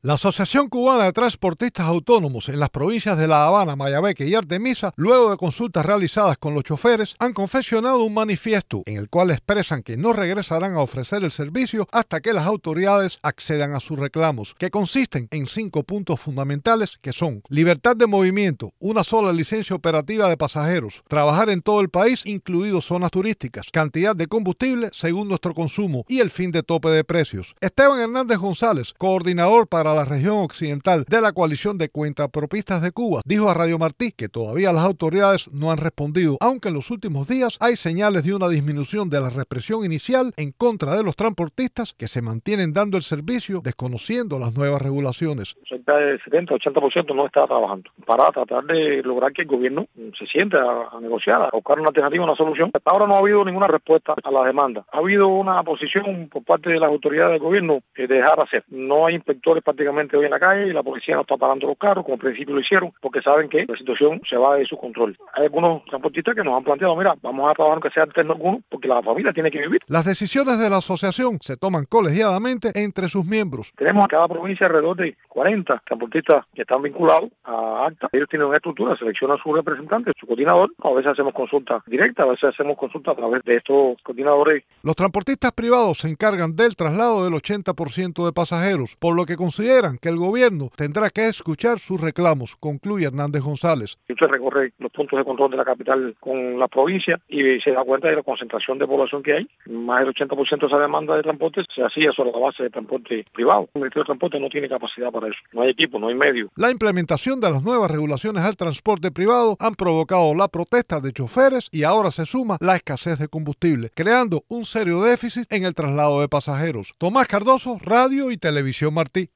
La Asociación Cubana de Transportistas Autónomos en las provincias de La Habana, Mayabeque y Artemisa, luego de consultas realizadas con los choferes, han confeccionado un manifiesto en el cual expresan que no regresarán a ofrecer el servicio hasta que las autoridades accedan a sus reclamos, que consisten en 5 puntos fundamentales que son: libertad de movimiento, una sola licencia operativa de pasajeros, trabajar en todo el país, incluidos zonas turísticas, cantidad de combustible según nuestro consumo y el fin de tope de precios. Esteban Hernández González, coordinador para la región occidental de la coalición de cuentapropistas de Cuba, dijo a Radio Martí que todavía las autoridades no han respondido, aunque en los últimos días hay señales de una disminución de la represión inicial en contra de los transportistas que se mantienen dando el servicio desconociendo las nuevas regulaciones. Cerca del 70-80% no está trabajando para tratar de lograr que el gobierno se siente a negociar, a buscar una alternativa, una solución. Hasta ahora no ha habido ninguna respuesta a la demanda. Ha habido una posición por parte de las autoridades del gobierno de dejar hacer. No hay inspectores prácticamente hoy en la calle y la policía no está parando los carros, como al principio lo hicieron, porque saben que la situación se va de su control. Hay algunos transportistas que nos han planteado, mira, vamos a trabajar aunque sea alterno alguno, porque la familia tiene que vivir. Las decisiones de la asociación se toman colegiadamente entre sus miembros. Tenemos en cada provincia alrededor de 40 transportistas que están vinculados a ACTA. Ellos tienen una estructura, seleccionan su representante, su coordinador. A veces hacemos consultas directas, a veces hacemos consultas a través de estos coordinadores. Los transportistas privados se encargan del traslado del 80% de pasajeros, por lo que consideran que el gobierno tendrá que escuchar sus reclamos, concluye Hernández González. Usted recorre los puntos de control de la capital con la provincia y se da cuenta de la concentración de población que hay. Más del 80% de esa demanda de transporte se hacía sobre la base de transporte privado. El Ministerio de Transporte no tiene capacidad para eso. No hay equipo, no hay medios. La implementación de las nuevas regulaciones al transporte privado han provocado la protesta de choferes y ahora se suma la escasez de combustible, creando un serio déficit en el traslado de pasajeros. Tomás Cardoso, Radio y Televisión Martí.